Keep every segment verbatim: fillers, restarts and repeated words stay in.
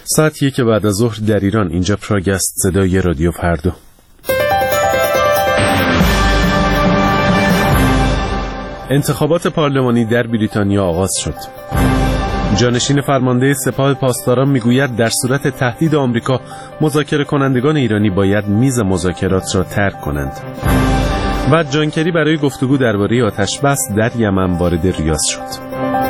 ساعت یک بعد از ظهر در ایران. اینجا پراگ است، صدای رادیو فردا. انتخابات پارلمانی در بریتانیا آغاز شد. جانشین فرمانده سپاه پاسداران میگوید در صورت تهدید آمریکا مذاکره کنندگان ایرانی باید میز مذاکرات را ترک کنند. و جان کری برای گفتگو درباره آتش بس در یمن وارد ریاض شد.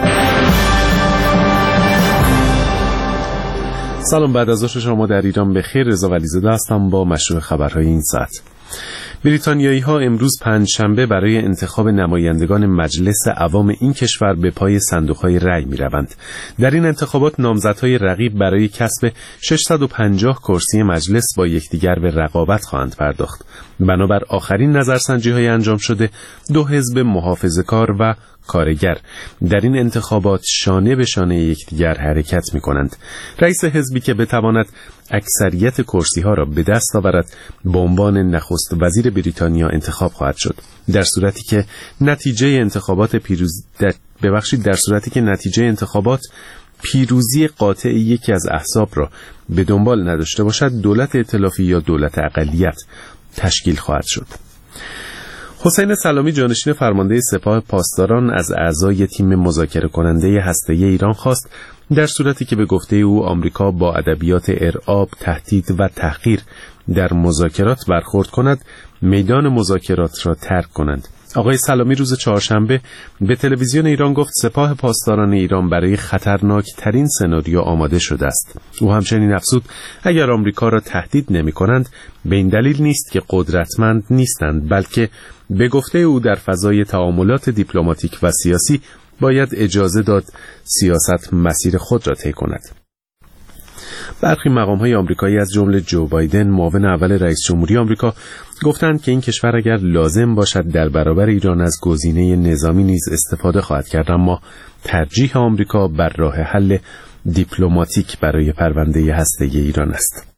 سلام، بعد از ظهر شما در ایران بخیر. رضا ولیزاده هستم با مشروع خبرهای این ساعت. بریتانیایی ها امروز پنجشنبه برای انتخاب نمایندگان مجلس عوام این کشور به پای صندوق‌های رأی می‌روند. در این انتخابات نامزدهای رقیب برای کسب ششصد و پنجاه کرسی مجلس با یکدیگر به رقابت خواهند پرداخت. بنابر آخرین نظرسنجی‌های انجام شده، دو حزب محافظه‌کار و کارگر در این انتخابات شانه به شانه یکدیگر حرکت می‌کنند. رئیس حزبی که بتواند اکثریت کرسی‌ها را به دست آورد به عنوان نخست وزیر بریتانیا انتخاب خواهد شد. در صورتی که نتیجه انتخابات پیروز در ببخشید در صورتی که نتیجه انتخابات پیروزی قاطع یکی از احزاب را به دنبال نداشته باشد، دولت ائتلافی یا دولت اقلیت تشکیل خواهد شد. حسین سلامی جانشین فرمانده سپاه پاسداران از اعضای تیم مذاکره کننده هسته‌ای ایران خواست در صورتی که به گفته او آمریکا با ادبیات ارعاب، تهدید و تحقیر در مذاکرات برخورد کند، میدان مذاکرات را ترک کنند. آقای سلامی روز چهارشنبه به تلویزیون ایران گفت سپاه پاسداران ایران برای خطرناک ترین سناریو آماده شده است. او همچنین افزود اگر آمریکا را تهدید نمی کنند به این دلیل نیست که قدرتمند نیستند، بلکه به گفته او در فضای تعاملات دیپلماتیک و سیاسی باید اجازه داد سیاست مسیر خود را طی کند. برخی مقام‌های آمریکایی از جمله جو بایدن معاون اول رئیس جمهوری آمریکا گفتند که این کشور اگر لازم باشد در برابر ایران از گزینه نظامی نیز استفاده خواهد کرد، اما ترجیح آمریکا بر راه حل دیپلماتیک برای پرونده هسته‌ای ایران است.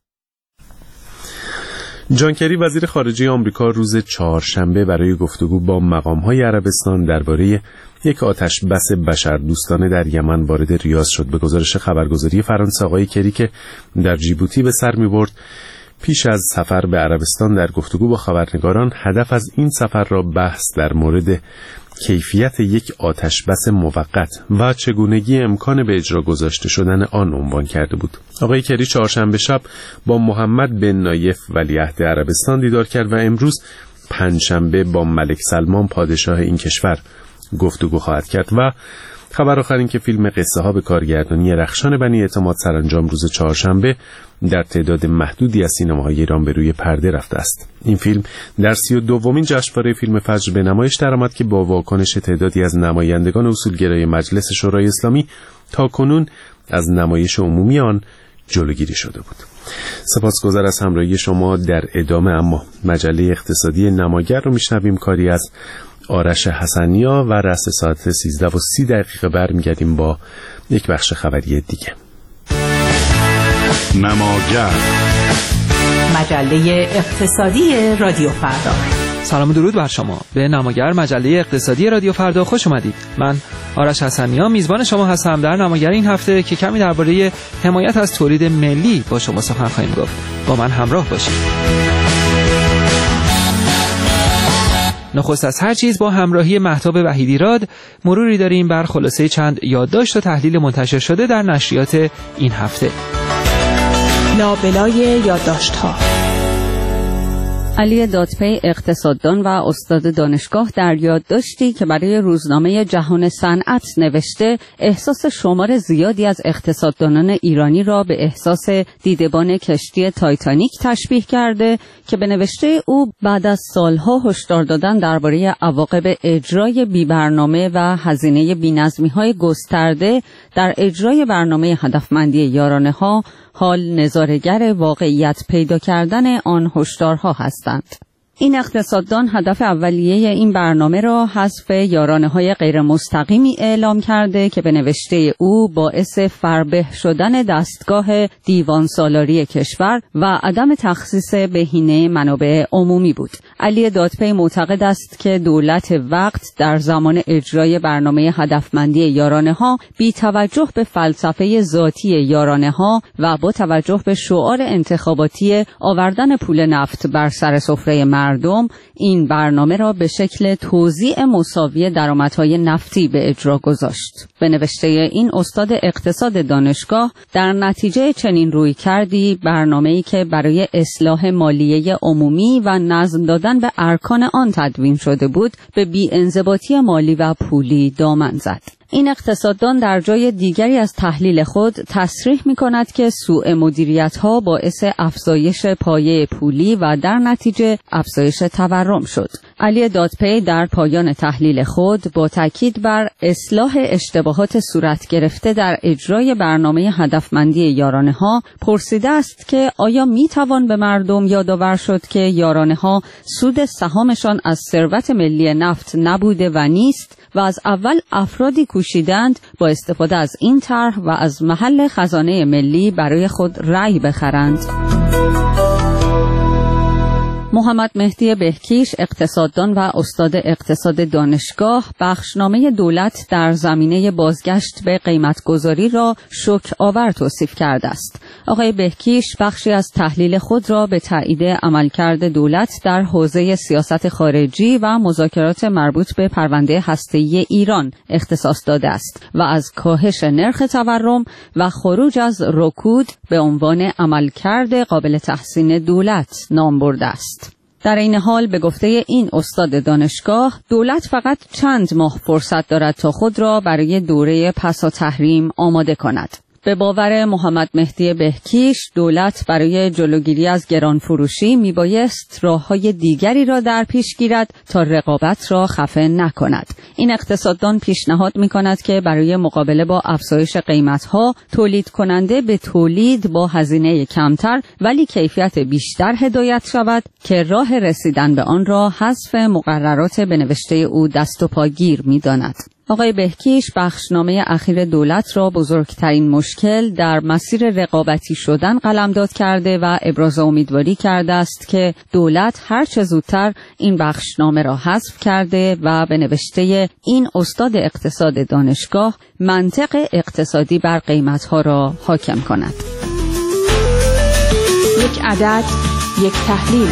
جان کری وزیر خارجه آمریکا روز چهارشنبه برای گفتگو با مقام‌های عربستان درباره یک آتش بس بشردوستانه در یمن وارد ریاض شد. به گزارش خبرگزاری فرانسه، آقای کری که در جیبوتی به سر می‌برد پیش از سفر به عربستان در گفتگو با خبرنگاران هدف از این سفر را بحث در مورد کیفیت یک آتش بس موقت و چگونگی امکان به اجرا گذاشته شدن آن عنوان کرده بود. آقای کری چهارشنبه شب با محمد بن نایف ولیعهد عربستان دیدار کرد و امروز پنجشنبه با ملک سلمان پادشاه این کشور گفتگو خواهد کرد. و خبر آخر این که فیلم قصه ها به کارگردانی رخشان بنی اعتماد سرانجام روز چهارشنبه در تعداد محدودی از سینماهای ایران به روی پرده رفته است. این فیلم در سی و دومین جشنواره فیلم فجر به نمایش درآمد که با واکنش تعدادی از نمایندگان اصولگرای مجلس شورای اسلامی تا کنون از نمایش عمومی آن جلوگیری شده بود. سپاسگزار از همراهی شما. در ادامه اما مجله اقتصادی نماگر رو میشنویم، کاری از آرش حسنیا و رأس ساعت سیزده و سی دقیقه برمیگردیم با یک بخش خبری دیگه. نماگر، مجله اقتصادی رادیو فردا. سلام و درود بر شما. به نماگر، مجله اقتصادی رادیو فردا خوش اومدید. من آرش حسنیا میزبان شما هستم در نماگر این هفته که کمی درباره حمایت از تولید ملی با شما سخن خواهیم گفت. با من همراه باشید. نخست از هر چیز با همراهی مهتاب وحیدیراد مروری داریم بر خلاصه چند یادداشت و تحلیل منتشر شده در نشریات این هفته. لابلای یادداشت‌ها. علی دادپی اقتصاددان و استاد دانشگاه در یادداشتی که برای روزنامه جهان صنعت نوشته، احساس شمار زیادی از اقتصاددانان ایرانی را به احساس دیدبان کشتی تایتانیک تشبیه کرده که به نوشته او بعد از سالها هشدار دادن درباره عواقب اجرای بی‌برنامه و هزینه بی‌نظمی‌های گسترده در اجرای برنامه هدفمندی یارانه‌ها، حال نظاره‌گر واقعیت پیدا کردن آن هشدارها هستند. این اقتصاددان هدف اولیه این برنامه را حذف یارانه‌های غیر مستقیمی اعلام کرده که به نوشته او باعث فربه شدن دستگاه دیوان سالاری کشور و عدم تخصیص بهینه منابع عمومی بود. علی دادپی معتقد است که دولت وقت در زمان اجرای برنامه هدفمندی یارانه‌ها بی توجه به فلسفه ذاتی یارانه‌ها و با توجه به شعار انتخاباتی آوردن پول نفت بر سر سفره مردم این برنامه را به شکل توزیع مساوی درآمدهای نفتی به اجرا گذاشت. به نوشته این استاد اقتصاد دانشگاه در نتیجه چنین روی کردی برنامه‌ای که برای اصلاح مالیه عمومی و نظم دادن به ارکان آن تدوین شده بود به بی‌انضباطی مالی و پولی دامن زد. این اقتصاددان در جای دیگری از تحلیل خود تصریح می‌کند که سوء مدیریت‌ها باعث افزایش پایه پولی و در نتیجه افزایش تورم شد. علی دادپی در پایان تحلیل خود با تاکید بر اصلاح اشتباهات صورت گرفته در اجرای برنامه هدفمندی یارانه‌ها پرسیده است که آیا می‌توان به مردم یادآور شد که یارانه‌ها سود سهامشان از ثروت ملی نفت نبوده و نیست و از اول افرادی کوشیدند با استفاده از این طرح و از محل خزانه ملی برای خود رأی بخرند. محمد مهدی بهکیش اقتصاددان و استاد اقتصاد دانشگاه بخشنامه دولت در زمینه بازگشت به قیمتگذاری را شوک آور توصیف کرده است. آقای بهکیش بخشی از تحلیل خود را به تایید عملکرد دولت در حوزه سیاست خارجی و مذاکرات مربوط به پرونده هسته‌ای ایران اختصاص داده است و از کاهش نرخ تورم و خروج از رکود به عنوان عملکرد قابل تحسین دولت نام برده است. در این حال به گفته این استاد دانشگاه دولت فقط چند ماه فرصت دارد تا خود را برای دوره پسا تحریم آماده کند. به باور محمد مهدی بهکیش دولت برای جلوگیری از گرانفروشی میبایست راه‌های دیگری را در پیش گیرد تا رقابت را خفه نکند. این اقتصاددان پیشنهاد میکند که برای مقابله با افزایش قیمت‌ها تولید کننده به تولید با هزینه کمتر ولی کیفیت بیشتر هدایت شود که راه رسیدن به آن را حذف مقررات به نوشته او دست و پاگیر می‌داند. آقای بهکیش بخشنامه اخیر دولت را بزرگترین مشکل در مسیر رقابتی شدن قلمداد کرده و ابراز امیدواری کرده است که دولت هر چه زودتر این بخشنامه را حذف کرده و به نوشته این استاد اقتصاد دانشگاه منطق اقتصادی بر قیمتها را حاکم کند. یک عدد، یک تحلیل.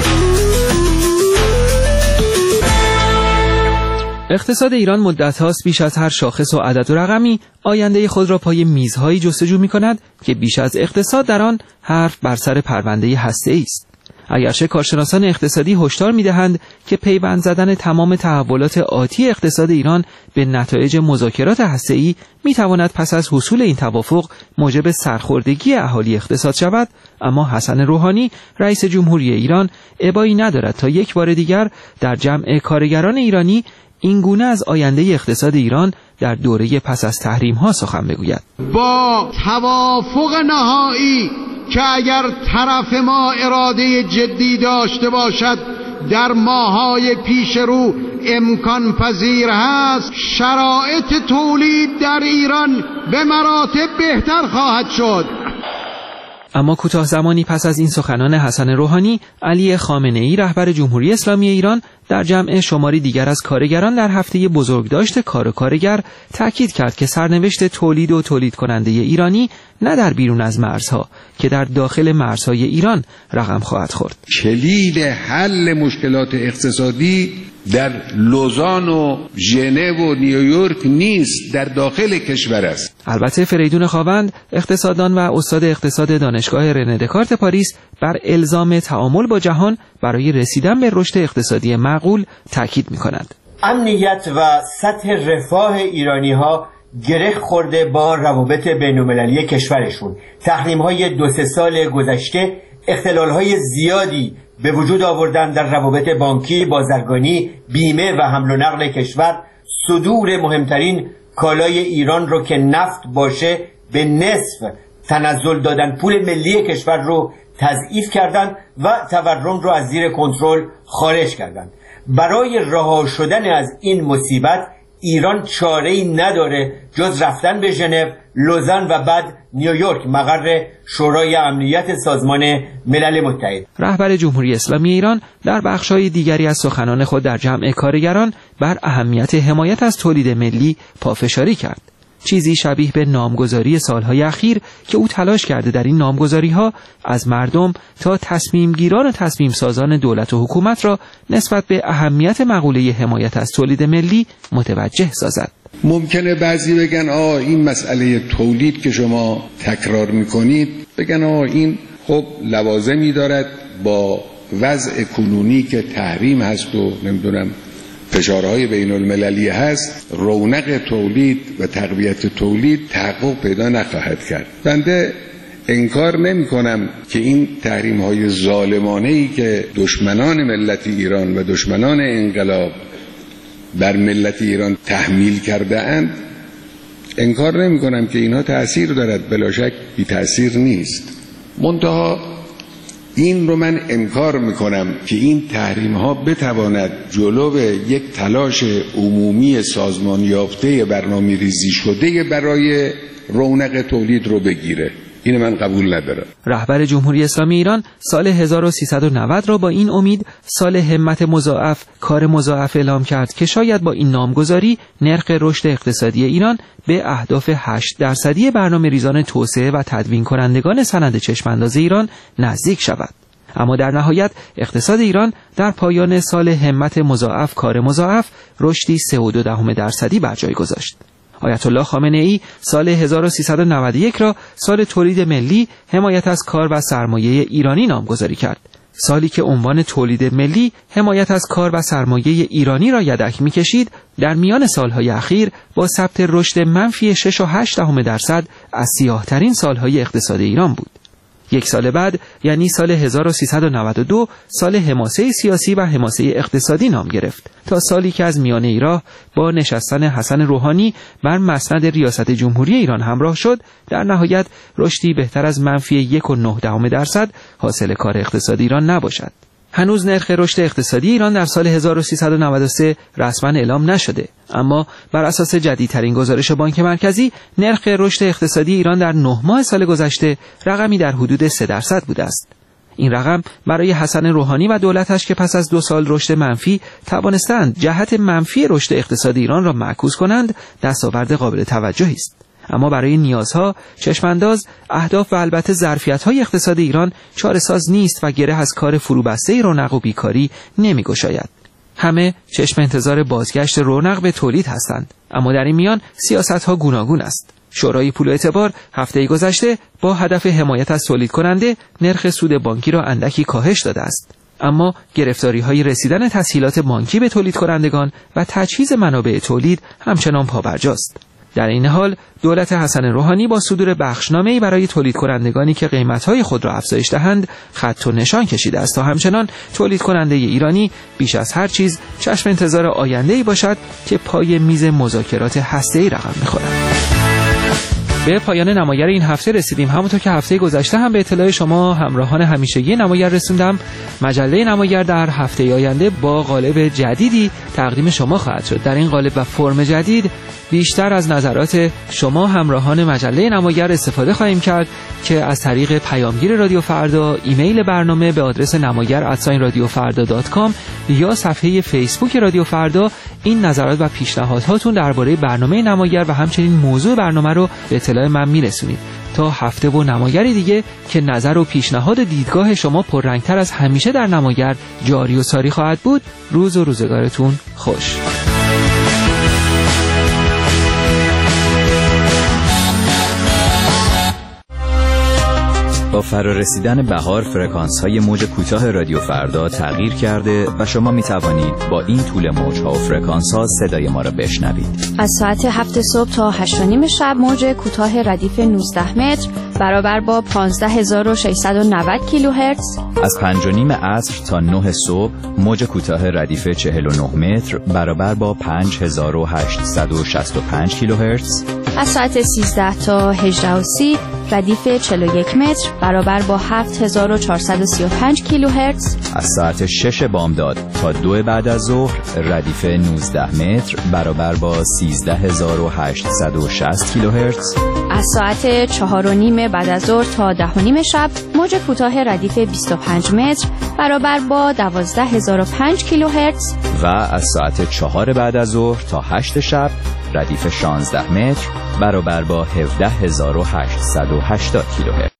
اقتصاد ایران مدت هاست بیش از هر شاخص و عدد و رقمی آینده خود را پای میزهایی جستجو می کند که بیش از اقتصاد در آن حرف بر سر پرونده هسته‌ای است. اگرچه کارشناسان اقتصادی هشدار می‌دهند که پیوند زدن تمام تحولات آتی اقتصاد ایران به نتایج مذاکرات هسته‌ای می‌تواند پس از حصول این توافق موجب سرخوردگی اهالی اقتصاد شود، اما حسن روحانی رئیس جمهوری ایران ابایی ندارد تا یک بار دیگر در جمع کارگران ایرانی این گونه از آینده اقتصاد ایران در دوره پس از تحریم ها سخن بگوید. با توافق نهایی که اگر طرف ما اراده جدی داشته باشد در ماهای پیش رو امکان پذیر هست، شرایط تولید در ایران به مراتب بهتر خواهد شد. اما کوتاه زمانی پس از این سخنان حسن روحانی، علی خامنه‌ای رهبر جمهوری اسلامی ایران در جمع شماری دیگر از کارگران در هفته بزرگداشت کار و کارگر تأکید کرد که سرنوشت تولید و تولید کننده ایرانی نه در بیرون از مرزها که در داخل مرزهای ایران رقم خواهد خورد. کلید حل مشکلات اقتصادی در لوزان و ژنو و نیویورک نیست، در داخل کشور است. البته فریدون خاوند اقتصاددان و استاد اقتصاد دانشگاه رنه دکارت پاریس بر الزام تعامل با جهان برای رسیدن به رشد اقتصادی معقول تاکید می‌کند. امنیت و سطح رفاه ایرانی‌ها گره خورده با روابط بین‌المللی کشورشون. تحریم‌های دو سه سال گذشته اختلال‌های زیادی به وجود آوردن در روابط بانکی، بازرگانی، بیمه و حمل و نقل کشور. صدور مهمترین کالای ایران رو که نفت باشه به نصف تنزل دادن پول ملی کشور رو تضعیف کردند و تورم رو از زیر کنترل خارج کردند. برای رها شدن از این مصیبت ایران چاره‌ای نداره جز رفتن به ژنو، لوزان و بعد نیویورک، مقر شورای امنیت سازمان ملل متحد. رهبر جمهوری اسلامی ایران در بخش‌های دیگری از سخنان خود در جمع کارگران بر اهمیت حمایت از تولید ملی پافشاری کرد. چیزی شبیه به نامگذاری سالهای اخیر که او تلاش کرده در این نامگذاری‌ها از مردم تا تصمیم گیران و تصمیم سازان دولت و حکومت را نسبت به اهمیت مقوله حمایت از تولید ملی متوجه سازد. ممکنه بعضی بگن آه این مسئله تولید که شما تکرار میکنید، بگن آه این خب لوازمی دارد با وضع کنونی که تحریم هست و نمیدونم فشارهای بین المللی هست، رونق تولید و تقویت تولید تحقق پیدا نخواهد کرد. بنده انکار نمی کنم که این تحریم های ظالمانه ای که دشمنان ملت ایران و دشمنان انقلاب بر ملت ایران تحمیل کرده اند، انکار نمی کنم که اینها تأثیر دارد، بلا شک بی تأثیر نیست. منتها این رو من انکار میکنم که این تحریم ها بتواند جلو یک تلاش عمومی سازمان یافته برنامه ریزی شده برای رونق تولید رو بگیره. این من قبول ندارم. رهبر جمهوری اسلامی ایران سال هزار و سیصد و نود را با این امید سال همت مضاعف، کار مضاعف اعلام کرد که شاید با این نامگذاری نرخ رشد اقتصادی ایران به اهداف هشت درصدی برنامه ریزان توسعه و تدوین کنندگان سند چشمانداز ایران نزدیک شود. اما در نهایت اقتصاد ایران در پایان سال همت مضاعف، کار مضاعف رشدی سه و دو دهم درصدی بر جای گذاشت. آیت الله خامنه ای سال هزار و سیصد و نود و یک را سال تولید ملی، حمایت از کار و سرمایه ایرانی نامگذاری کرد. سالی که عنوان تولید ملی، حمایت از کار و سرمایه ایرانی را یدک می‌کشید، در میان سالهای اخیر با ثبت رشد منفی شش و هشت دهم درصد از سیاه‌ترین سالهای اقتصاد ایران بود. یک سال بعد یعنی سال هزار و سیصد و نود و دو سال حماسه سیاسی و حماسه اقتصادی نام گرفت تا سالی که از میانه راه با نشستن حسن روحانی بر مسند ریاست جمهوری ایران همراه شد، در نهایت رشدی بهتر از منفی یک و نه دهم درصد حاصل کار اقتصادی ایران نباشد. هنوز نرخ رشد اقتصادی ایران در سال هزار و سیصد و نود و سه رسما اعلام نشده، اما بر اساس جدیدترین گزارش بانک مرکزی نرخ رشد اقتصادی ایران در نه ماه سال گذشته رقمی در حدود سه درصد بوده است. این رقم برای حسن روحانی و دولتش که پس از دو سال رشد منفی توانستند جهت منفی رشد اقتصادی ایران را معکوس کنند دستاورد قابل توجهی است. اما برای نیازها، چشمانداز، اهداف و البته ظرفیت‌های اقتصاد ایران چاره‌ساز نیست و گره از کار فروبسته رونق و بیکاری نمی‌گشاید. همه چشم انتظار بازگشت رونق به تولید هستند، اما در این میان سیاست‌ها گوناگون است. شورای پول و اعتبار هفته گذشته با هدف حمایت از تولید کننده نرخ سود بانکی را اندکی کاهش داده است. اما گرفتاری‌های رسیدن تسهیلات بانکی به تولید کنندگان و تجهیز منابع تولید همچنان پابرجاست. در این حال دولت حسن روحانی با صدور بخشنامه‌ای برای تولید کنندگانی که قیمت‌های خود را افزایش دهند خط و نشان کشیده است تا همچنان تولید کننده ایرانی بیش از هر چیز چشم انتظار آینده‌ای باشد که پای میز مذاکرات هسته‌ای رقم می‌خورد. به پایان نمایر این هفته رسیدیم. همونطور که هفته گذشته هم به اطلاع شما همراهان همیشگی نمایر رسوندم، مجله نمایر در هفته آینده با قالب جدیدی تقدیم شما خواهد شد. در این قالب و فرم جدید بیشتر از نظرات شما همراهان مجله نمایر استفاده خواهیم کرد که از طریق پیامگیر رادیو فردا، ایمیل برنامه به آدرس نمایر ات رادیو فردا دات کام یا صفحه فیسبوک رادیو فردا این نظرات و پیشنهاداتتون درباره برنامه نمایر و همچنین موضوع برنامه رو به اطلاع من میرسونید. تا هفته و نمایری دیگه که نظر و پیشنهاد دیدگاه شما پررنگتر از همیشه در نمایر جاری و ساری خواهد بود، روز و روزگارتون خوش. با فرارسیدن بهار فرکانس‌های موج کوتاه رادیو فردا تغییر کرده و شما می توانید با این طول موج‌ها و فرکانس‌ها صدای ما را بشنوید. از ساعت هفت صبح تا هشت و نیم شب موج کوتاه ردیف نوزده متر برابر با پانزده هزار و ششصد و نود کیلوهرتز. از پنج و نیم عصر تا نه صبح موج کوتاه ردیف چهل و نه متر برابر با پنج هزار و هشتصد و شصت و پنج کیلوهرتز. از ساعت سیزده تا هجده و سی ردیف چهل و یک متر برابر با هفت هزار و چهارصد و سی و پنج کیلوهرتز. از ساعت شش بامداد تا دو بعد از ظهر ردیف نوزده متر برابر با سیزده هزار و هشتصد و شصت کیلوهرتز. از ساعت چهار و نیم بعد از ظهر تا ده و نیم شب موج کوتاه ردیف بیست و پنج متر برابر با دوازده هزار و پنج کیلوهرتز. و از ساعت چهار بعد از ظهر تا هشت شب ردیف شانزده متر برابر با هفده هزار و هشتصد و هشتاد کیلوهرتز.